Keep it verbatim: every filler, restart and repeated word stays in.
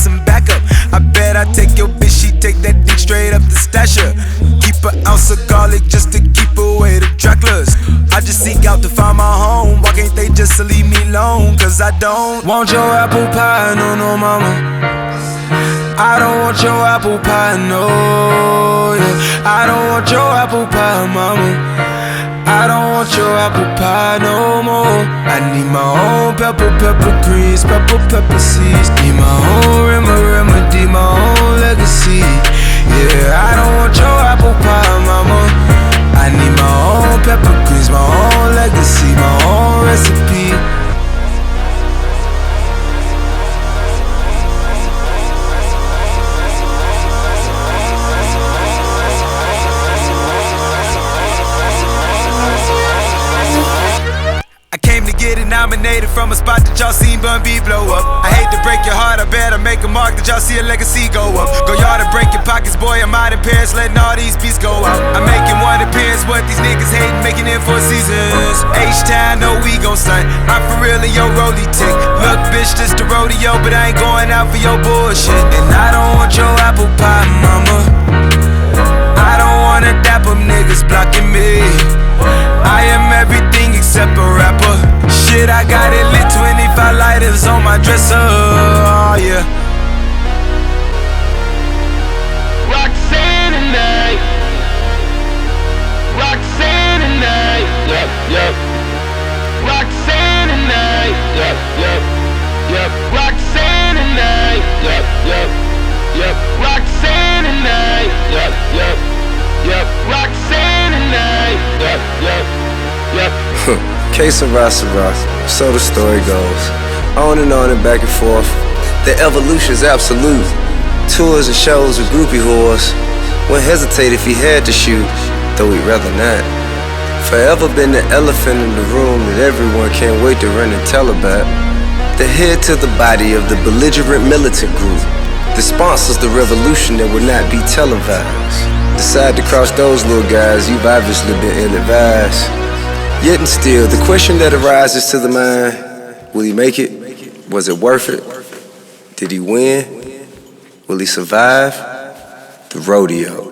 some backup. I bet I take your bitch, she take that dick straight up the stasher. Keep an ounce of garlic just to keep away the Draculas. I just seek out to find my home. Why can't they just leave me alone? Cause I don't want your apple pie, no, no, mama. I don't want your apple pie, no, yeah. I don't want your apple pie, mama. I don't want your apple pie no more. I need my own pepper, pepper greens, pepper, pepper seeds. Need my own rem- remedy, my own legacy. Yeah, I don't want your apple pie, mama. I need my own pepper greens, my own legacy, my own recipe. I came to get it nominated from a spot that y'all seen Bun B blow up. I hate to break your heart, I better make a mark that y'all see a legacy go up. Go yard and break your pockets, boy, I'm out in Paris, letting all these beats go out. I'm making one appearance, what these niggas hating, making it for seasons. H-Town, no we gon' stunt, I'm for real in your rollie tick. Look, bitch, this the rodeo, but I ain't going out for your bullshit. And I don't want your apple pie, mama. I don't wanna dap up niggas blocking me. I am everything except a rapper. Shit, I got it lit, twenty-five lighters on my dresser, oh yeah. Roxanne tonight, Roxanne tonight, yep, yep. Roxanne tonight, yep, yep, yep. Roxanne tonight, yep, yep, yep. Roxanne tonight, yep, yep, yep. Roxanne tonight, yep, yep, yep. Que sera, sera, so the story goes. On and on and back and forth. The evolution's absolute. Tours and shows with groupie whores. Wouldn't hesitate if he had to shoot, though he'd rather not. Forever been the elephant in the room that everyone can't wait to run and tell about. The head to the body of the belligerent militant group that sponsors the revolution that will not be televised. Decide to cross those little guys, you've obviously been ill-advised. Yet and still, the question that arises to the mind, will he make it? Was it worth it? Did he win? Will he survive? The rodeo.